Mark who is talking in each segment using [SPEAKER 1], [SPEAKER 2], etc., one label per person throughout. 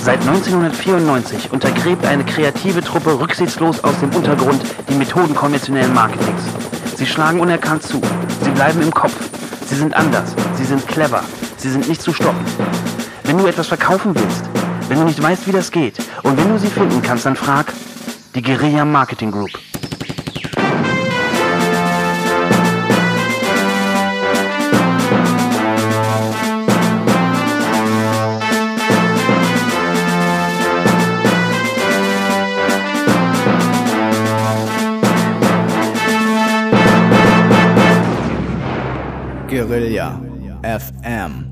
[SPEAKER 1] Seit 1994 untergräbt eine kreative Truppe rücksichtslos aus dem Untergrund die Methoden konventionellen Marketings. Sie schlagen unerkannt zu. Sie bleiben im Kopf. Sie sind anders. Sie sind clever. Sie sind nicht zu stoppen. Wenn du etwas verkaufen willst, wenn du nicht weißt, wie das geht und wenn du sie finden kannst, dann frag die Guerilla Marketing Group.
[SPEAKER 2] Guerilla FM.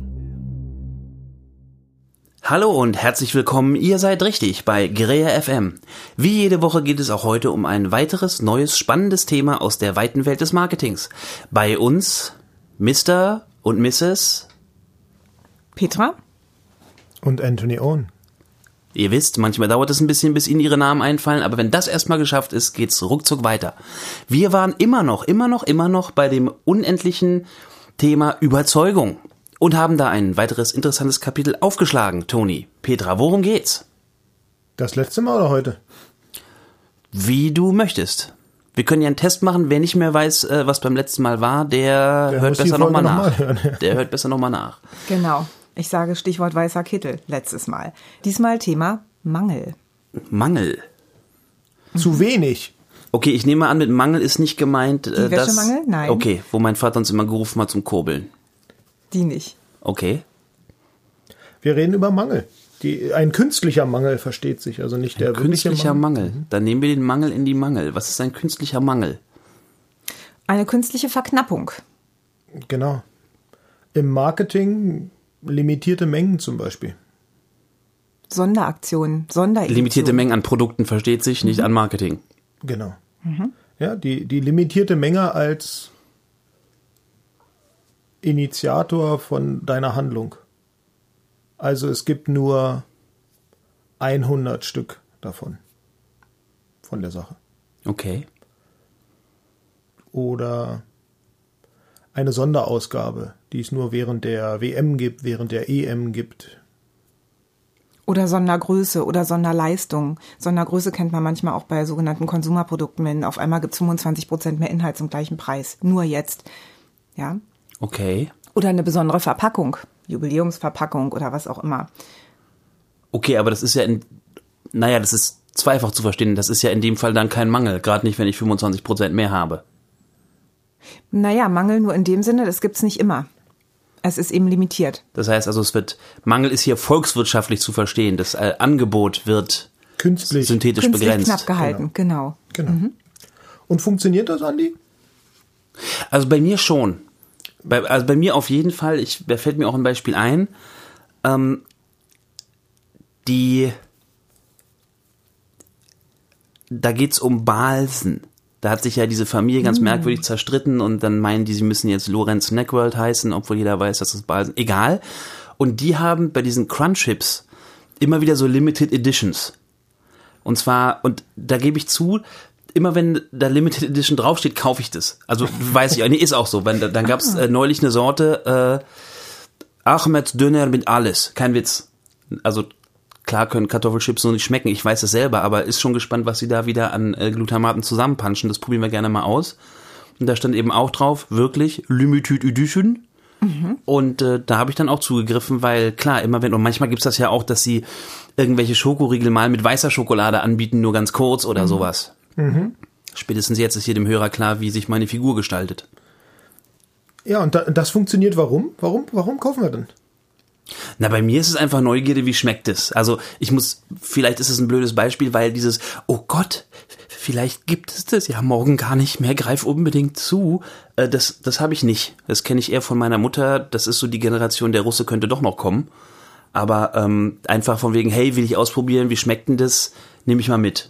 [SPEAKER 1] Hallo und herzlich willkommen, ihr seid richtig bei Guerilla FM. Wie jede Woche geht es auch heute um ein weiteres, neues, spannendes Thema aus der weiten Welt des Marketings. Bei uns Mr. und Mrs.
[SPEAKER 3] Petra
[SPEAKER 4] und Anthony Owen.
[SPEAKER 1] Ihr wisst, manchmal dauert es ein bisschen, bis Ihnen Ihre Namen einfallen, aber wenn das erstmal geschafft ist, geht's ruckzuck weiter. Wir waren immer noch bei dem unendlichen Thema Überzeugung und haben da ein weiteres interessantes Kapitel aufgeschlagen. Toni, Petra, worum geht's?
[SPEAKER 4] Das letzte Mal oder heute?
[SPEAKER 1] Wie du möchtest. Wir können ja einen Test machen. Wer nicht mehr weiß, was beim letzten Mal war, der hört besser nochmal nach. Der hört besser nochmal nach.
[SPEAKER 3] Genau. Ich sage Stichwort weißer Kittel, letztes Mal. Diesmal Thema Mangel.
[SPEAKER 1] Mangel?
[SPEAKER 4] Zu wenig.
[SPEAKER 1] Okay, ich nehme an, mit Mangel ist nicht gemeint,
[SPEAKER 3] Die Wäschemangel? Nein.
[SPEAKER 1] Okay, wo mein Vater uns immer gerufen hat zum Kurbeln.
[SPEAKER 3] Die nicht.
[SPEAKER 1] Okay.
[SPEAKER 4] Wir reden über Mangel. Ein künstlicher Mangel versteht sich, also nicht der wirkliche
[SPEAKER 1] künstlicher Mangel. Dann nehmen wir den Mangel in die Mangel. Was ist ein künstlicher Mangel?
[SPEAKER 3] Eine künstliche Verknappung.
[SPEAKER 4] Genau. Im Marketing limitierte Mengen zum Beispiel.
[SPEAKER 3] Sonderaktionen, Sondereditionen.
[SPEAKER 1] Limitierte Mengen an Produkten, versteht sich, nicht an Marketing.
[SPEAKER 4] Genau. Ja, die limitierte Menge als Initiator von deiner Handlung. Also es gibt nur 100 Stück davon. Von der Sache.
[SPEAKER 1] Okay.
[SPEAKER 4] Oder eine Sonderausgabe, die es nur während der WM gibt, während der EM gibt.
[SPEAKER 3] Oder Sondergröße oder Sonderleistung. Sondergröße kennt man manchmal auch bei sogenannten Konsumerprodukten, wenn auf einmal gibt es 25% mehr Inhalt zum gleichen Preis. Nur jetzt. Ja.
[SPEAKER 1] Okay.
[SPEAKER 3] Oder eine besondere Verpackung. Jubiläumsverpackung oder was auch immer.
[SPEAKER 1] Okay, aber das ist ja das ist zweifach zu verstehen. Das ist ja in dem Fall dann kein Mangel. Gerade nicht, wenn ich 25% mehr habe.
[SPEAKER 3] Naja, Mangel nur in dem Sinne, das gibt's nicht immer. Es ist eben limitiert.
[SPEAKER 1] Das heißt also, Mangel ist hier volkswirtschaftlich zu verstehen. Das Angebot wird synthetisch begrenzt.
[SPEAKER 3] Knapp gehalten, genau.
[SPEAKER 4] Und funktioniert das, Andi?
[SPEAKER 1] Also bei mir schon. Bei mir auf jeden Fall. Da fällt mir auch ein Beispiel ein. Da geht's um Balsen. Da hat sich ja diese Familie ganz merkwürdig zerstritten und dann meinen die, sie müssen jetzt Lorenz Snackworld heißen, obwohl jeder weiß, dass das Balsen. Egal. Und die haben bei diesen Crunchips immer wieder so Limited Editions. Und zwar, und da gebe ich zu, immer wenn da Limited Edition draufsteht, kaufe ich das. Also weiß ich, nee, ist auch so. Dann gab es neulich eine Sorte Ahmed Döner mit alles. Kein Witz. Also klar können Kartoffelchips so nicht schmecken, ich weiß es selber, aber ist schon gespannt, was sie da wieder an Glutamaten zusammenpanschen. Das probieren wir gerne mal aus. Und da stand eben auch drauf, wirklich, Limited Edition. Und da habe ich dann auch zugegriffen, weil klar, und manchmal gibt's das ja auch, dass sie irgendwelche Schokoriegel mal mit weißer Schokolade anbieten, nur ganz kurz oder sowas. Spätestens jetzt ist jedem Hörer klar, wie sich meine Figur gestaltet.
[SPEAKER 4] Ja, und das funktioniert warum? Warum kaufen wir denn?
[SPEAKER 1] Na, bei mir ist es einfach Neugierde, wie schmeckt es? Also vielleicht ist es ein blödes Beispiel, weil dieses, oh Gott, vielleicht gibt es das ja morgen gar nicht mehr, greif unbedingt zu, das habe ich nicht. Das kenne ich eher von meiner Mutter, das ist so die Generation, der Russe könnte doch noch kommen. Aber einfach von wegen, hey, will ich ausprobieren, wie schmeckt denn das, nehme ich mal mit.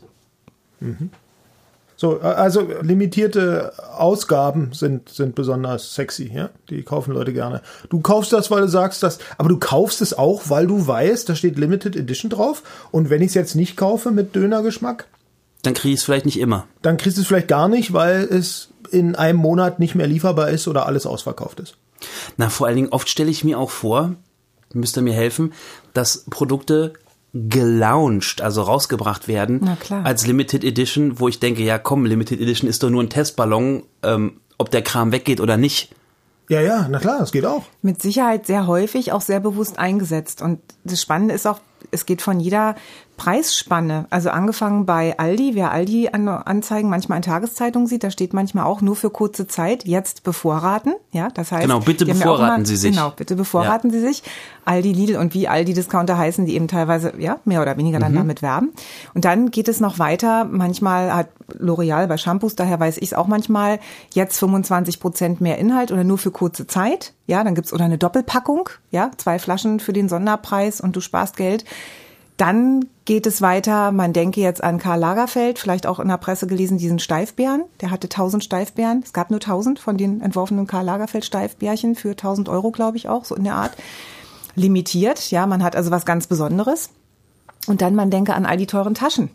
[SPEAKER 4] So, also limitierte Ausgaben sind besonders sexy, ja? Die kaufen Leute gerne. Du kaufst das, weil du sagst, aber du kaufst es auch, weil du weißt, da steht Limited Edition drauf. Und wenn ich es jetzt nicht kaufe mit Dönergeschmack,
[SPEAKER 1] dann krieg ich es vielleicht nicht immer.
[SPEAKER 4] Dann kriegst du es vielleicht gar nicht, weil es in einem Monat nicht mehr lieferbar ist oder alles ausverkauft ist.
[SPEAKER 1] Na, vor allen Dingen oft stelle ich mir auch vor, müsst ihr mir helfen, dass Produkte gelauncht, also rausgebracht werden,
[SPEAKER 3] Na klar.
[SPEAKER 1] als Limited Edition, wo ich denke, ja komm, Limited Edition ist doch nur ein Testballon, ob der Kram weggeht oder nicht.
[SPEAKER 4] Ja, na klar, das geht auch.
[SPEAKER 3] Mit Sicherheit sehr häufig, auch sehr bewusst eingesetzt. Und das Spannende ist auch, es geht von jeder Preisspanne, also angefangen bei Aldi, wer Aldi-Anzeigen manchmal in Tageszeitungen sieht, da steht manchmal auch nur für kurze Zeit, jetzt bevorraten, ja, das heißt.
[SPEAKER 1] Genau, bitte
[SPEAKER 3] die haben ja auch
[SPEAKER 1] bevorraten Sie sich.
[SPEAKER 3] Genau, bitte bevorraten Sie sich. Aldi, Lidl und wie Aldi-Discounter heißen, die eben teilweise, ja, mehr oder weniger dann damit werben. Und dann geht es noch weiter, manchmal hat L'Oreal bei Shampoos, daher weiß ich es auch manchmal, jetzt 25% mehr Inhalt oder nur für kurze Zeit, ja, dann gibt's oder eine Doppelpackung, ja, 2 Flaschen für den Sonderpreis und du sparst Geld. Dann geht es weiter, man denke jetzt an Karl Lagerfeld, vielleicht auch in der Presse gelesen, diesen Steifbären. Der hatte 1000 Steifbären. Es gab nur 1000 von den entworfenen Karl Lagerfeld Steifbärchen für 1000 €, glaube ich auch, so in der Art. Limitiert, ja, man hat also was ganz Besonderes. Und dann man denke an all die teuren Taschen.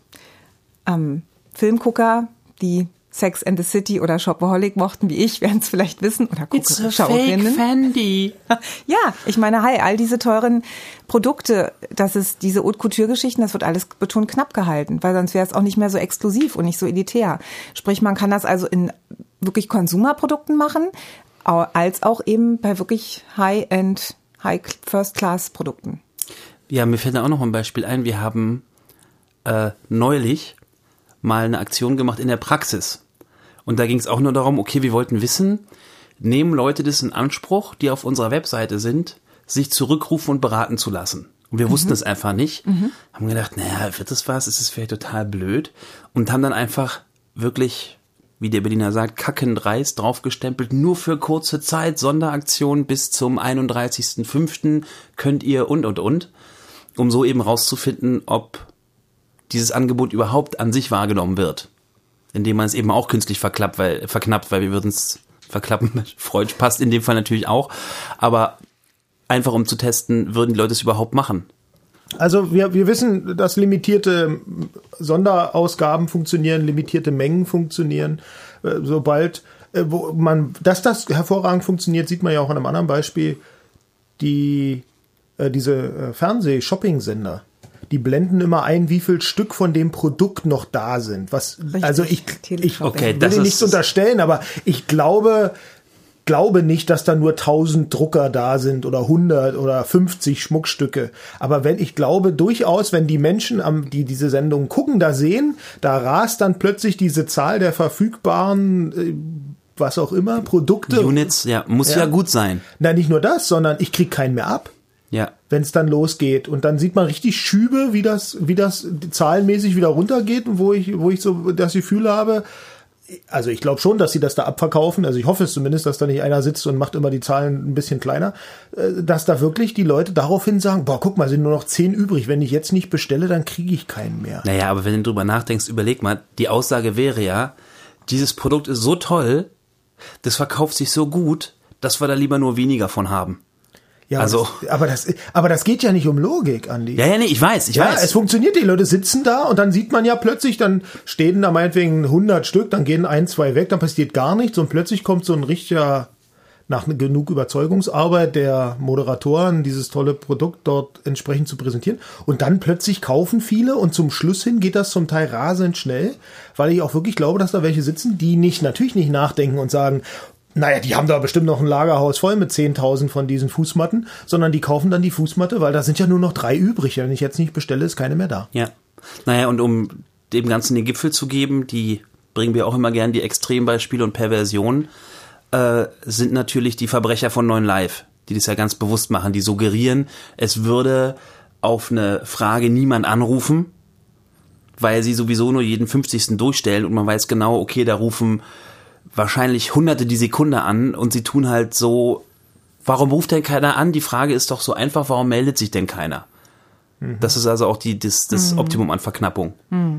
[SPEAKER 3] Filmgucker, die Sex and the City oder Shopaholic mochten wie ich, werden es vielleicht wissen. Oder
[SPEAKER 1] It's a fake Fendi.
[SPEAKER 3] Ja, ich meine, all diese teuren Produkte, das ist diese Haute Couture-Geschichten, das wird alles betont knapp gehalten, weil sonst wäre es auch nicht mehr so exklusiv und nicht so elitär. Sprich, man kann das also in wirklich Konsumerprodukten machen, als auch eben bei wirklich High-End, High-First-Class-Produkten.
[SPEAKER 1] Ja, mir fällt da auch noch ein Beispiel ein. Wir haben neulich mal eine Aktion gemacht in der Praxis. Und da ging es auch nur darum, okay, wir wollten wissen, nehmen Leute das in Anspruch, die auf unserer Webseite sind, sich zurückrufen und beraten zu lassen. Und wir wussten es einfach nicht. Haben gedacht, naja, wird das was? Ist das vielleicht total blöd? Und haben dann einfach wirklich, wie der Berliner sagt, kackendreist draufgestempelt, nur für kurze Zeit, Sonderaktion bis zum 31.05. könnt ihr und. Um so eben rauszufinden, ob dieses Angebot überhaupt an sich wahrgenommen wird. Indem man es eben auch künstlich verknappt, weil wir würden es verklappen. Freud passt in dem Fall natürlich auch. Aber einfach um zu testen, würden die Leute es überhaupt machen.
[SPEAKER 4] Also wir wissen, dass limitierte Sonderausgaben funktionieren, limitierte Mengen funktionieren. Sobald dass das hervorragend funktioniert, sieht man ja auch an einem anderen Beispiel. Diese Fernseh-Shopping-Sender. Die blenden immer ein, wie viel Stück von dem Produkt noch da sind. Also ich
[SPEAKER 1] okay,
[SPEAKER 4] will dir nichts unterstellen, aber ich glaube nicht, dass da nur 1000 Drucker da sind oder 100 oder 50 Schmuckstücke. Aber ich glaube durchaus, wenn die Menschen, die diese Sendung gucken, da sehen, da rast dann plötzlich diese Zahl der verfügbaren, was auch immer, Produkte.
[SPEAKER 1] Units, ja, muss ja gut sein.
[SPEAKER 4] Na, nicht nur das, sondern ich krieg keinen mehr ab.
[SPEAKER 1] Ja.
[SPEAKER 4] Wenn es dann losgeht. Und dann sieht man richtig Schübe, wie das zahlenmäßig wieder runtergeht und wo ich so das Gefühl habe, also ich glaube schon, dass sie das da abverkaufen, also ich hoffe es zumindest, dass da nicht einer sitzt und macht immer die Zahlen ein bisschen kleiner, dass da wirklich die Leute daraufhin sagen, boah, guck mal, sind nur noch 10 übrig, wenn ich jetzt nicht bestelle, dann kriege ich keinen mehr.
[SPEAKER 1] Naja, aber wenn du drüber nachdenkst, überleg mal, die Aussage wäre ja, dieses Produkt ist so toll, das verkauft sich so gut, dass wir da lieber nur weniger von haben.
[SPEAKER 4] Ja,
[SPEAKER 1] also,
[SPEAKER 4] aber das geht ja nicht um Logik, Andi.
[SPEAKER 1] Ja, nee, ich weiß.
[SPEAKER 4] Es funktioniert, die Leute sitzen da und dann sieht man ja plötzlich, dann stehen da meinetwegen 100 Stück, dann gehen 1, 2 weg, dann passiert gar nichts und plötzlich kommt so ein richtiger, nach genug Überzeugungsarbeit der Moderatoren, dieses tolle Produkt dort entsprechend zu präsentieren und dann plötzlich kaufen viele und zum Schluss hin geht das zum Teil rasend schnell, weil ich auch wirklich glaube, dass da welche sitzen, die natürlich nicht nachdenken und sagen, naja, die haben da bestimmt noch ein Lagerhaus voll mit 10.000 von diesen Fußmatten, sondern die kaufen dann die Fußmatte, weil da sind ja nur noch 3 übrig. Wenn ich jetzt nicht bestelle, ist keine mehr da.
[SPEAKER 1] Ja. Naja, und um dem Ganzen den Gipfel zu geben, die bringen wir auch immer gern, die Extrembeispiele und Perversionen, sind natürlich die Verbrecher von 9 Live, die das ja ganz bewusst machen, die suggerieren, es würde auf eine Frage niemand anrufen, weil sie sowieso nur jeden 50. durchstellen und man weiß genau, okay, da rufen wahrscheinlich Hunderte die Sekunde an und sie tun halt so, warum ruft denn keiner an? Die Frage ist doch so einfach, warum meldet sich denn keiner? Das ist also auch das Optimum an Verknappung.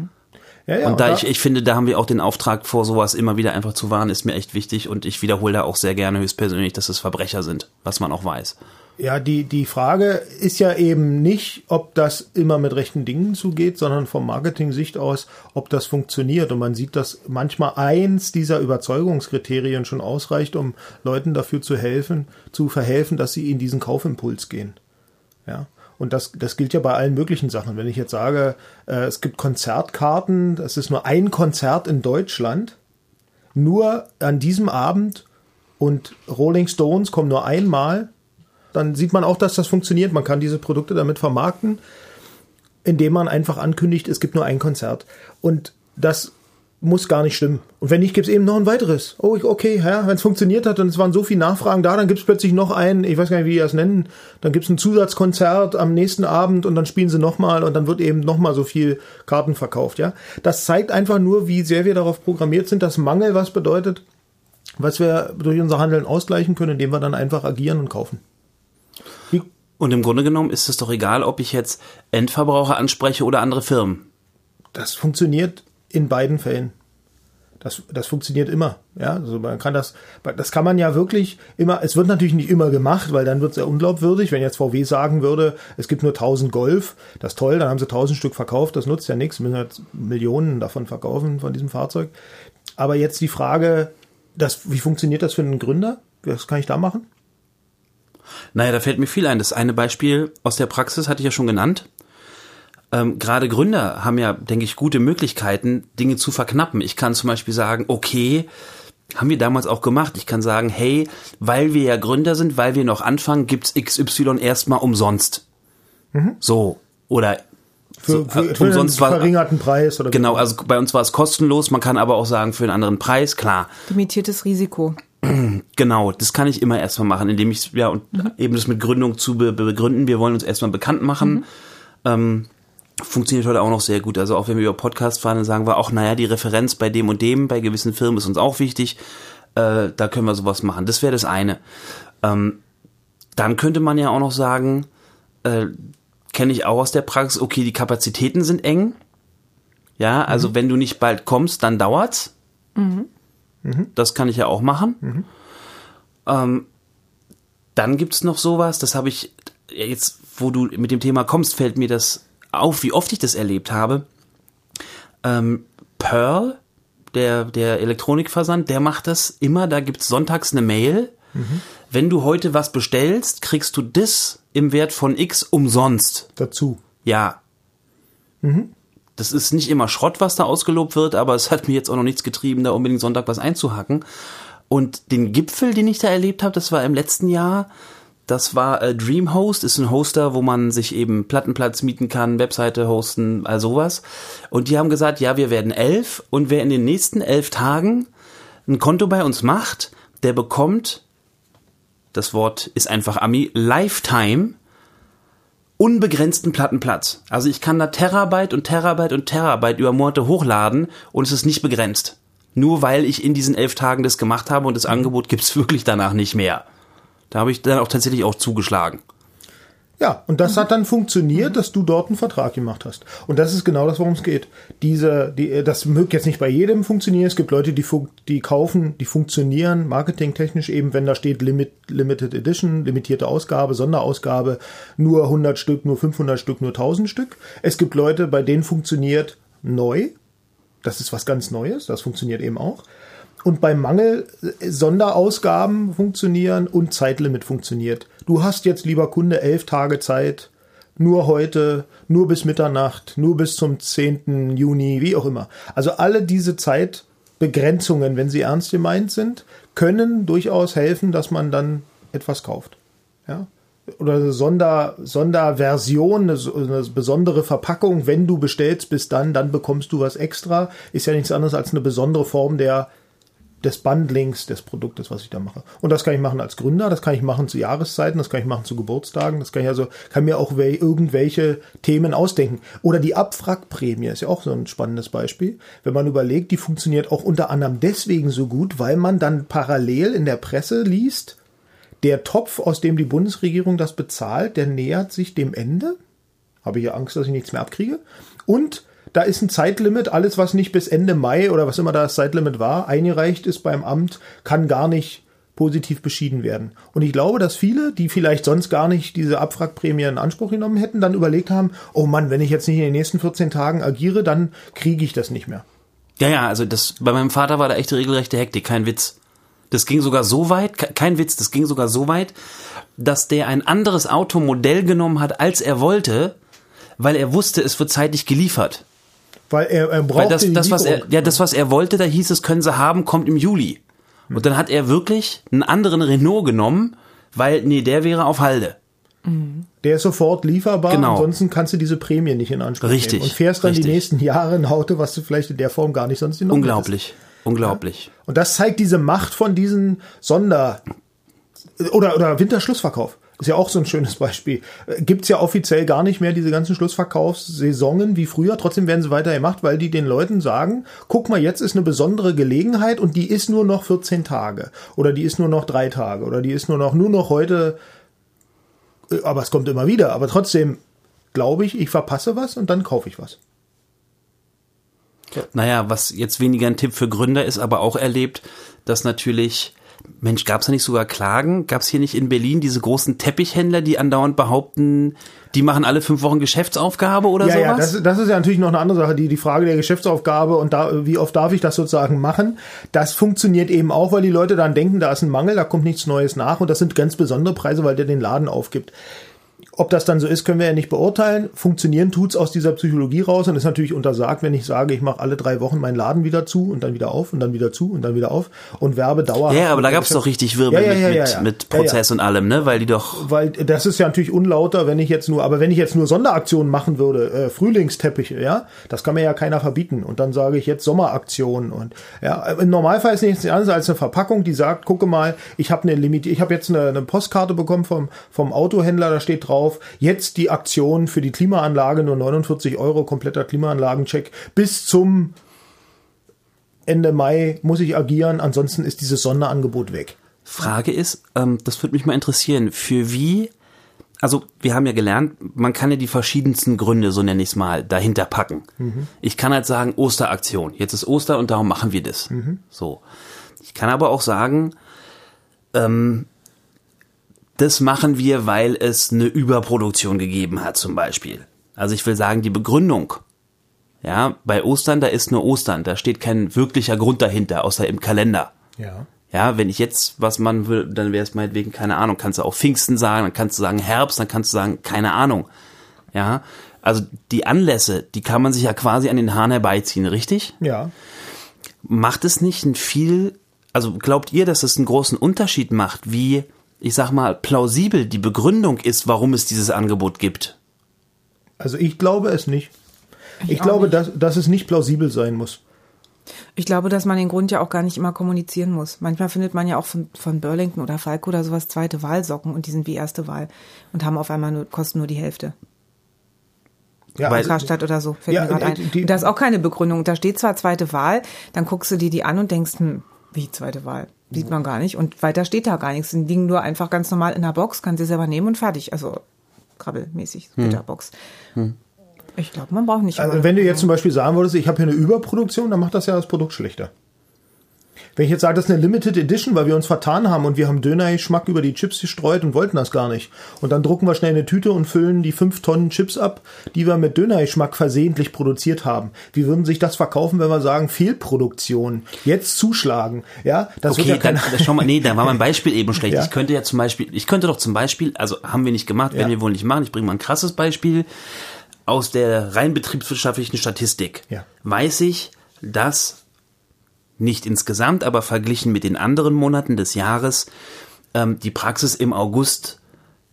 [SPEAKER 4] Ja,
[SPEAKER 1] und ich finde, da haben wir auch den Auftrag, vor sowas immer wieder einfach zu warnen, ist mir echt wichtig und ich wiederhole da auch sehr gerne höchstpersönlich, dass es Verbrecher sind, was man auch weiß.
[SPEAKER 4] Ja, die Frage ist ja eben nicht, ob das immer mit rechten Dingen zugeht, sondern vom Marketing-Sicht aus, ob das funktioniert. Und man sieht, dass manchmal eins dieser Überzeugungskriterien schon ausreicht, um Leuten dafür zu verhelfen, dass sie in diesen Kaufimpuls gehen. Ja. Und das gilt ja bei allen möglichen Sachen. Wenn ich jetzt sage, es gibt Konzertkarten, das ist nur ein Konzert in Deutschland, nur an diesem Abend und Rolling Stones kommen nur einmal, dann sieht man auch, dass das funktioniert. Man kann diese Produkte damit vermarkten, indem man einfach ankündigt, es gibt nur ein Konzert. Und das muss gar nicht stimmen. Und wenn nicht, gibt es eben noch ein weiteres. Oh, okay, ja, wenn es funktioniert hat und es waren so viele Nachfragen da, dann gibt es plötzlich noch ein, ich weiß gar nicht, wie die das nennen, dann gibt es ein Zusatzkonzert am nächsten Abend und dann spielen sie nochmal und dann wird eben nochmal so viel Karten verkauft. Ja, das zeigt einfach nur, wie sehr wir darauf programmiert sind, dass Mangel was bedeutet, was wir durch unser Handeln ausgleichen können, indem wir dann einfach agieren und kaufen.
[SPEAKER 1] Und im Grunde genommen ist es doch egal, ob ich jetzt Endverbraucher anspreche oder andere Firmen.
[SPEAKER 4] Das funktioniert in beiden Fällen. Das funktioniert immer. Ja, also man kann das kann man ja wirklich immer, es wird natürlich nicht immer gemacht, weil dann wird es ja unglaubwürdig, wenn jetzt VW sagen würde, es gibt nur 1000 Golf, das ist toll, dann haben sie 1000 Stück verkauft, das nutzt ja nichts, müssen halt Millionen davon verkaufen, von diesem Fahrzeug. Aber jetzt die Frage, wie funktioniert das für einen Gründer? Was kann ich da machen?
[SPEAKER 1] Naja, da fällt mir viel ein. Das eine Beispiel aus der Praxis hatte ich ja schon genannt. Gerade Gründer haben ja, denke ich, gute Möglichkeiten, Dinge zu verknappen. Ich kann zum Beispiel sagen, okay, haben wir damals auch gemacht. Ich kann sagen, hey, weil wir ja Gründer sind, weil wir noch anfangen, gibt's XY erstmal umsonst. So. Oder
[SPEAKER 4] für umsonst einen verringerten Preis. Oder
[SPEAKER 1] genau, also bei uns war es kostenlos. Man kann aber auch sagen, für einen anderen Preis, klar.
[SPEAKER 3] Limitiertes Risiko.
[SPEAKER 1] Genau, das kann ich immer erstmal machen, indem ich eben das mit Gründung zu begründen. Wir wollen uns erstmal bekannt machen. Funktioniert heute auch noch sehr gut. Also auch wenn wir über Podcast fahren, dann sagen wir auch, naja, die Referenz bei dem und dem, bei gewissen Firmen ist uns auch wichtig. Da können wir sowas machen. Das wäre das eine. Dann könnte man ja auch noch sagen, kenne ich auch aus der Praxis, okay, die Kapazitäten sind eng. Ja, also wenn du nicht bald kommst, dann dauert's. Das kann ich ja auch machen. Dann gibt's noch sowas, das habe ich jetzt, wo du mit dem Thema kommst, fällt mir das auf, wie oft ich das erlebt habe. Pearl, der Elektronikversand, der macht das immer, da gibt's sonntags eine Mail. Wenn du heute was bestellst, kriegst du das im Wert von X umsonst.
[SPEAKER 4] Dazu.
[SPEAKER 1] Ja. Das ist nicht immer Schrott, was da ausgelobt wird, aber es hat mir jetzt auch noch nichts getrieben, da unbedingt Sonntag was einzuhacken. Und den Gipfel, den ich da erlebt habe, das war im letzten Jahr, das war Dreamhost, ist ein Hoster, wo man sich eben Plattenplatz mieten kann, Webseite hosten, all sowas. Und die haben gesagt, ja, wir werden 11 und wer in den nächsten 11 Tagen ein Konto bei uns macht, der bekommt, das Wort ist einfach Ami, Lifetime, unbegrenzten Plattenplatz. Also ich kann da Terabyte und Terabyte und Terabyte über Monate hochladen und es ist nicht begrenzt. Nur weil ich in diesen 11 Tagen das gemacht habe und das Angebot gibt's wirklich danach nicht mehr. Da habe ich dann auch tatsächlich auch zugeschlagen.
[SPEAKER 4] Ja, und das hat dann funktioniert, dass du dort einen Vertrag gemacht hast. Und das ist genau das, worum es geht. Das mögt jetzt nicht bei jedem funktionieren. Es gibt Leute, die kaufen, die funktionieren marketingtechnisch eben, wenn da steht Limited Edition, limitierte Ausgabe, Sonderausgabe, nur 100 Stück, nur 500 Stück, nur 1000 Stück. Es gibt Leute, bei denen funktioniert neu. Das ist was ganz Neues. Das funktioniert eben auch. Und beim Mangel Sonderausgaben funktionieren und Zeitlimit funktioniert. Du hast jetzt, lieber Kunde, 11 Tage Zeit, nur heute, nur bis Mitternacht, nur bis zum 10. Juni, wie auch immer. Also alle diese Zeitbegrenzungen, wenn sie ernst gemeint sind, können durchaus helfen, dass man dann etwas kauft. Ja? Oder eine Sonderversion, eine besondere Verpackung, wenn du bestellst bis dann bekommst du was extra. Ist ja nichts anderes als eine besondere Form des Bundlings des Produktes, was ich da mache. Und das kann ich machen als Gründer, das kann ich machen zu Jahreszeiten, das kann ich machen zu Geburtstagen, das kann mir auch irgendwelche Themen ausdenken. Oder die Abwrackprämie ist ja auch so ein spannendes Beispiel. Wenn man überlegt, die funktioniert auch unter anderem deswegen so gut, weil man dann parallel in der Presse liest, der Topf, aus dem die Bundesregierung das bezahlt, der nähert sich dem Ende. Habe ich ja Angst, dass ich nichts mehr abkriege. Und da ist ein Zeitlimit, alles was nicht bis Ende Mai oder was immer das Zeitlimit war, eingereicht ist beim Amt, kann gar nicht positiv beschieden werden. Und ich glaube, dass viele, die vielleicht sonst gar nicht diese Abwrackprämie in Anspruch genommen hätten, dann überlegt haben, oh Mann, wenn ich jetzt nicht in den nächsten 14 Tagen agiere, dann kriege ich das nicht mehr.
[SPEAKER 1] Ja, also bei meinem Vater war da echt regelrechte Hektik, kein Witz. Das ging sogar so weit, kein Witz, das ging sogar so weit, dass der ein anderes Automodell genommen hat, als er wollte, weil er wusste, es wird zeitlich geliefert.
[SPEAKER 4] Weil er brauchte
[SPEAKER 1] das, was er wollte, da hieß es, können Sie haben, kommt im Juli. Und dann hat er wirklich einen anderen Renault genommen, weil, der wäre auf Halde.
[SPEAKER 4] Der ist sofort lieferbar,
[SPEAKER 1] Genau.
[SPEAKER 4] Ansonsten kannst du diese Prämie nicht in Anspruch
[SPEAKER 1] Richtig,
[SPEAKER 4] nehmen. Und fährst dann
[SPEAKER 1] richtig.
[SPEAKER 4] die nächsten Jahre ein Auto, was du vielleicht in der Form gar nicht sonst genommen hättest.
[SPEAKER 1] Unglaublich.
[SPEAKER 4] Und das zeigt diese Macht von diesen oder Winterschlussverkauf. Ist ja auch so ein schönes Beispiel. Gibt's ja offiziell gar nicht mehr diese ganzen Schlussverkaufssaisonen wie früher. Trotzdem werden sie weiter gemacht, weil die den Leuten sagen, guck mal, jetzt ist eine besondere Gelegenheit und die ist nur noch 14 Tage. Oder die ist nur noch 3 Tage. Oder die ist nur noch heute. Aber es kommt immer wieder. Aber trotzdem glaube ich verpasse was und dann kaufe ich was.
[SPEAKER 1] Naja, was jetzt weniger ein Tipp für Gründer ist, aber auch erlebt, dass natürlich, Mensch, gab es da nicht sogar Klagen? Gab es hier nicht in Berlin diese großen Teppichhändler, die andauernd behaupten, die machen alle 5 Wochen Geschäftsaufgabe oder sowas?
[SPEAKER 4] Ja, das ist ja natürlich noch eine andere Sache, die Frage der Geschäftsaufgabe und wie oft darf ich das sozusagen machen. Das funktioniert eben auch, weil die Leute dann denken, da ist ein Mangel, da kommt nichts Neues nach und das sind ganz besondere Preise, weil der den Laden aufgibt. Ob das dann so ist, können wir ja nicht beurteilen. Funktionieren tut's aus dieser Psychologie raus und ist natürlich untersagt, wenn ich sage, ich mache alle 3 Wochen meinen Laden wieder zu und dann wieder auf und dann wieder zu und dann wieder auf und werbe dauerhaft.
[SPEAKER 1] Ja, aber da gab's doch richtig Wirbel mit Prozess und allem, ne? Weil
[SPEAKER 4] das ist ja natürlich unlauter, wenn ich jetzt nur Sonderaktionen machen würde, Frühlingsteppiche, ja, das kann mir ja keiner verbieten und dann sage ich jetzt Sommeraktionen und ja, im Normalfall ist nichts anderes als eine Verpackung, die sagt, gucke mal, ich habe jetzt eine Postkarte bekommen vom Autohändler, da steht drauf, jetzt die Aktion für die Klimaanlage, nur 49 €, kompletter Klimaanlagencheck. Bis zum Ende Mai muss ich agieren, ansonsten ist dieses Sonderangebot weg.
[SPEAKER 1] Frage ist, das würde mich mal interessieren, also wir haben ja gelernt, man kann ja die verschiedensten Gründe, so nenne ich es mal, dahinter packen. Ich kann halt sagen, Osteraktion, jetzt ist Ostern und darum machen wir das. So. Ich kann aber auch sagen, das machen wir, weil es eine Überproduktion gegeben hat, zum Beispiel. Also ich will sagen, die Begründung, ja, bei Ostern, da ist nur Ostern, da steht kein wirklicher Grund dahinter, außer im Kalender.
[SPEAKER 4] Ja.
[SPEAKER 1] Ja, wenn ich jetzt was machen will, dann wäre es meinetwegen, keine Ahnung, kannst du auch Pfingsten sagen, dann kannst du sagen Herbst, dann kannst du sagen, keine Ahnung. Ja, also die Anlässe, die kann man sich ja quasi an den Haaren herbeiziehen, richtig?
[SPEAKER 4] Ja.
[SPEAKER 1] Macht es nicht also glaubt ihr, dass es einen großen Unterschied macht, wie, ich sag mal, plausibel die Begründung ist, warum es dieses Angebot gibt?
[SPEAKER 4] Also ich glaube es nicht. Ich glaube, dass es nicht plausibel sein muss.
[SPEAKER 3] Ich glaube, dass man den Grund ja auch gar nicht immer kommunizieren muss. Manchmal findet man ja auch von Burlington oder Falco oder sowas zweite Wahlsocken und die sind wie erste Wahl und haben auf einmal kosten nur die Hälfte.
[SPEAKER 4] Ja,
[SPEAKER 3] bei Karstadt oder so, fällt mir gerade ein. Und da ist auch keine Begründung. Da steht zwar zweite Wahl, dann guckst du dir die an und denkst, wie zweite Wahl? Sieht man gar nicht. Und weiter steht da gar nichts. Die liegen nur einfach ganz normal in der Box, kann sie selber nehmen und fertig. Also krabbelmäßig, Gitterbox. Ich glaube, man braucht nicht.
[SPEAKER 4] Also wenn du jetzt zum Beispiel sagen würdest, ich habe hier eine Überproduktion, dann macht das ja das Produkt schlechter. Wenn ich jetzt sage, das ist eine Limited Edition, weil wir uns vertan haben und wir haben Döner-Geschmack über die Chips gestreut und wollten das gar nicht. Und dann drucken wir schnell eine Tüte und füllen die 5 Tonnen Chips ab, die wir mit Döner-Geschmack versehentlich produziert haben. Wie würden sich das verkaufen, wenn wir sagen, Fehlproduktion, jetzt zuschlagen? Ja, das
[SPEAKER 1] okay,
[SPEAKER 4] wird ja
[SPEAKER 1] da war mein Beispiel eben schlecht.
[SPEAKER 4] Ja?
[SPEAKER 1] Ich könnte doch zum Beispiel, also haben wir nicht gemacht, werden wir wohl nicht machen, ich bringe mal ein krasses Beispiel. Aus der rein betriebswirtschaftlichen Statistik weiß ich, dass nicht insgesamt, aber verglichen mit den anderen Monaten des Jahres die Praxis im August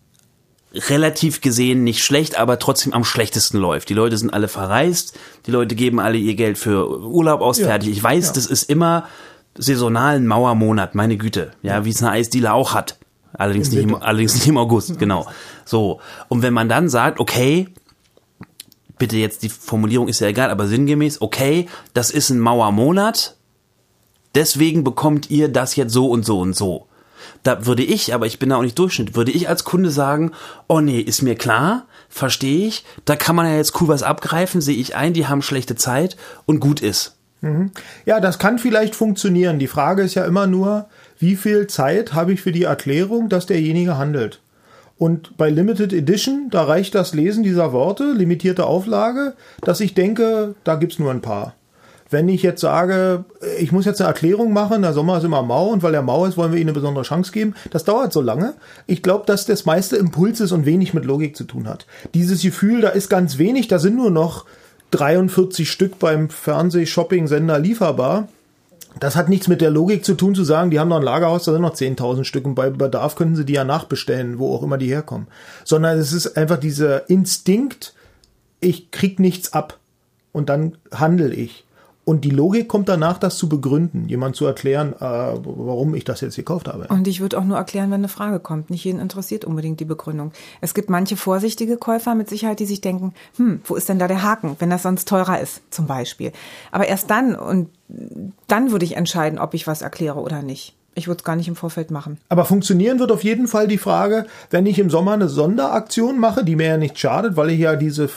[SPEAKER 1] relativ gesehen nicht schlecht, aber trotzdem am schlechtesten läuft. Die Leute sind alle verreist, die Leute geben alle ihr Geld für Urlaub aus, fertig. Ich weiß, das ist immer saisonal ein Mauermonat, meine Güte, ja, wie es eine Eisdiele auch hat. Allerdings nicht im August, genau. So. Und wenn man dann sagt, okay, bitte jetzt, die Formulierung ist ja egal, aber sinngemäß, okay, das ist ein Mauermonat, deswegen bekommt ihr das jetzt so und so und so. Da würde ich, aber ich bin da auch nicht Durchschnitt, würde ich als Kunde sagen, oh nee, ist mir klar, verstehe ich, da kann man ja jetzt cool was abgreifen, sehe ich ein, die haben schlechte Zeit und gut ist.
[SPEAKER 4] Ja, das kann vielleicht funktionieren. Die Frage ist ja immer nur, wie viel Zeit habe ich für die Erklärung, dass derjenige handelt? Und bei Limited Edition, da reicht das Lesen dieser Worte, limitierte Auflage, dass ich denke, da gibt's nur ein paar. Wenn ich jetzt sage, ich muss jetzt eine Erklärung machen, der Sommer ist immer mau und weil er mau ist, wollen wir ihm eine besondere Chance geben, das dauert so lange. Ich glaube, dass das meiste Impuls ist und wenig mit Logik zu tun hat. Dieses Gefühl, da ist ganz wenig, da sind nur noch 43 Stück beim Fernseh-Shopping-Sender lieferbar. Das hat nichts mit der Logik zu tun, zu sagen, die haben noch ein Lagerhaus, da sind noch 10.000 Stück und bei Bedarf könnten sie die ja nachbestellen, wo auch immer die herkommen. Sondern es ist einfach dieser Instinkt, ich krieg nichts ab und dann handle ich. Und die Logik kommt danach, das zu begründen, jemand zu erklären, warum ich das jetzt gekauft habe.
[SPEAKER 3] Und ich würde auch nur erklären, wenn eine Frage kommt. Nicht jeden interessiert unbedingt die Begründung. Es gibt manche vorsichtige Käufer mit Sicherheit, die sich denken, wo ist denn da der Haken, wenn das sonst teurer ist, zum Beispiel. Aber erst dann würde ich entscheiden, ob ich was erkläre oder nicht. Ich würde es gar nicht im Vorfeld machen.
[SPEAKER 4] Aber funktionieren wird auf jeden Fall die Frage, wenn ich im Sommer eine Sonderaktion mache, die mir ja nicht schadet, weil ich ja diese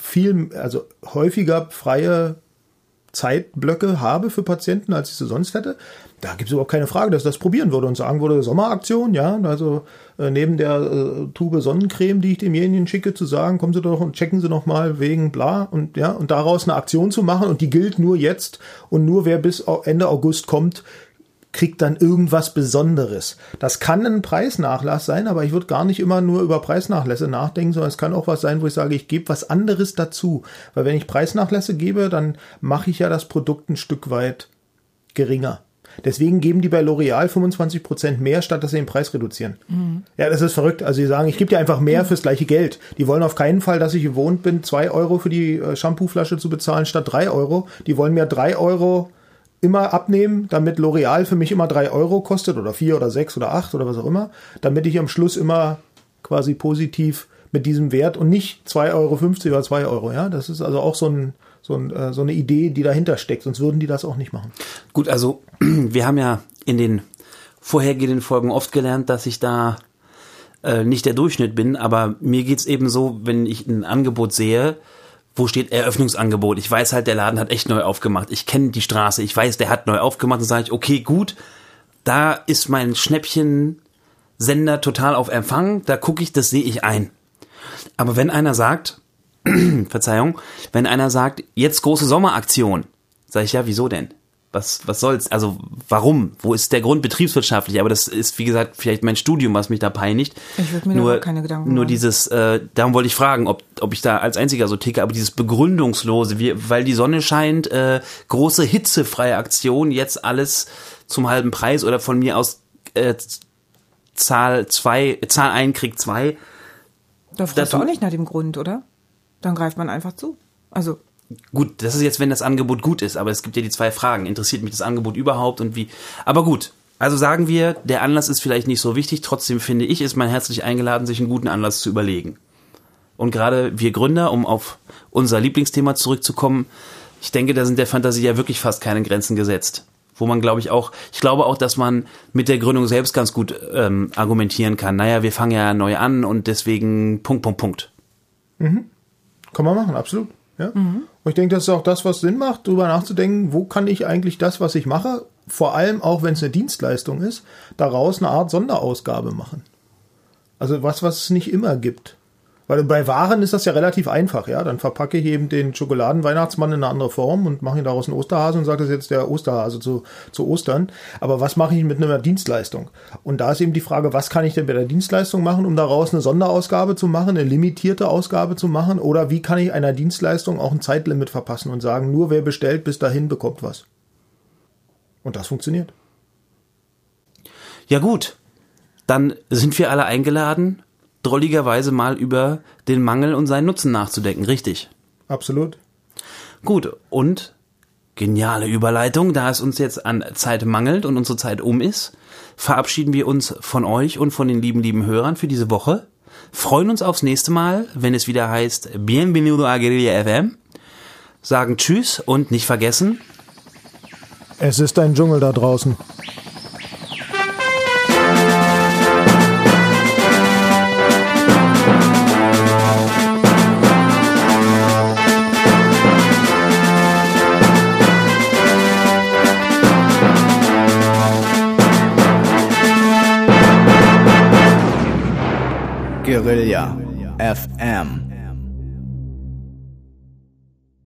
[SPEAKER 4] häufiger freie Zeitblöcke habe für Patienten, als ich sie sonst hätte. Da gibt es überhaupt keine Frage, dass ich das probieren würde und sagen würde, Sommeraktion, ja, also neben der Tube Sonnencreme, die ich demjenigen schicke, zu sagen, kommen Sie doch und checken Sie noch mal wegen bla und ja, und daraus eine Aktion zu machen und die gilt nur jetzt und nur wer bis Ende August kommt, kriegt dann irgendwas Besonderes. Das kann ein Preisnachlass sein, aber ich würde gar nicht immer nur über Preisnachlässe nachdenken, sondern es kann auch was sein, wo ich sage, ich gebe was anderes dazu. Weil wenn ich Preisnachlässe gebe, dann mache ich ja das Produkt ein Stück weit geringer. Deswegen geben die bei L'Oreal 25% mehr, statt dass sie den Preis reduzieren. Mhm. Ja, das ist verrückt. Also sie sagen, ich gebe dir einfach mehr fürs gleiche Geld. Die wollen auf keinen Fall, dass ich gewohnt bin, 2 Euro für die Shampooflasche zu bezahlen, statt 3 Euro. Die wollen mir 3 Euro immer abnehmen, damit L'Oreal für mich immer 3 Euro kostet oder 4 oder 6 oder 8 oder was auch immer, damit ich am Schluss immer quasi positiv mit diesem Wert und nicht 2,50 Euro oder 2 Euro. Ja, das ist also auch so eine Idee, die dahinter steckt, sonst würden die das auch nicht machen.
[SPEAKER 1] Gut, also wir haben ja in den vorhergehenden Folgen oft gelernt, dass ich da nicht der Durchschnitt bin, aber mir geht's eben so, wenn ich ein Angebot sehe, wo steht Eröffnungsangebot? Ich weiß halt, der Laden hat echt neu aufgemacht. Ich kenne die Straße. Ich weiß, der hat neu aufgemacht. Dann sage ich, okay, gut, da ist mein Schnäppchen-Sender total auf Empfang. Da gucke ich, das sehe ich ein. Aber wenn einer sagt, Verzeihung, wenn einer sagt, jetzt große Sommeraktion, sage ich, ja, wieso denn? Was soll's? Also warum? Wo ist der Grund betriebswirtschaftlich? Aber das ist, wie gesagt, vielleicht mein Studium, was mich da peinigt.
[SPEAKER 3] Ich würde mir da keine Gedanken machen.
[SPEAKER 1] Nur dieses, darum wollte ich fragen, ob ich da als Einziger so ticke, aber dieses Begründungslose, weil die Sonne scheint, große hitzefreie Aktion, jetzt alles zum halben Preis oder von mir aus Zahl 1 kriegt 2.
[SPEAKER 3] Da fragst du auch nicht nach dem Grund, oder? Dann greift man einfach zu. Also
[SPEAKER 1] gut, das ist jetzt, wenn das Angebot gut ist, aber es gibt ja die 2 Fragen. Interessiert mich das Angebot überhaupt und wie? Aber gut, also sagen wir, der Anlass ist vielleicht nicht so wichtig, trotzdem finde ich, ist man herzlich eingeladen, sich einen guten Anlass zu überlegen. Und gerade wir Gründer, um auf unser Lieblingsthema zurückzukommen, ich denke, da sind der Fantasie ja wirklich fast keine Grenzen gesetzt. Wo man, ich glaube auch, dass man mit der Gründung selbst ganz gut argumentieren kann. Naja, wir fangen ja neu an und deswegen ...
[SPEAKER 4] Mhm. Kann man machen, absolut. Ja. Mhm. Und ich denke, das ist auch das, was Sinn macht, darüber nachzudenken, wo kann ich eigentlich das, was ich mache, vor allem auch wenn es eine Dienstleistung ist, daraus eine Art Sonderausgabe machen. Also was es nicht immer gibt. Weil bei Waren ist das ja relativ einfach, ja. Dann verpacke ich eben den Schokoladenweihnachtsmann in eine andere Form und mache ihn daraus einen Osterhase und sage, das ist jetzt der Osterhase zu Ostern. Aber was mache ich mit einer Dienstleistung? Und da ist eben die Frage, was kann ich denn bei der Dienstleistung machen, um daraus eine Sonderausgabe zu machen, eine limitierte Ausgabe zu machen? Oder wie kann ich einer Dienstleistung auch ein Zeitlimit verpassen und sagen, nur wer bestellt, bis dahin bekommt was? Und das funktioniert.
[SPEAKER 1] Ja gut, dann sind wir alle eingeladen, drolligerweise mal über den Mangel und seinen Nutzen nachzudenken, richtig?
[SPEAKER 4] Absolut.
[SPEAKER 1] Gut, und geniale Überleitung, da es uns jetzt an Zeit mangelt und unsere Zeit ist, verabschieden wir uns von euch und von den lieben Hörern für diese Woche, freuen uns aufs nächste Mal, wenn es wieder heißt Bienvenido a Guerilla FM, sagen Tschüss und nicht vergessen,
[SPEAKER 4] es ist ein Dschungel da draußen.
[SPEAKER 2] Guerilla FM.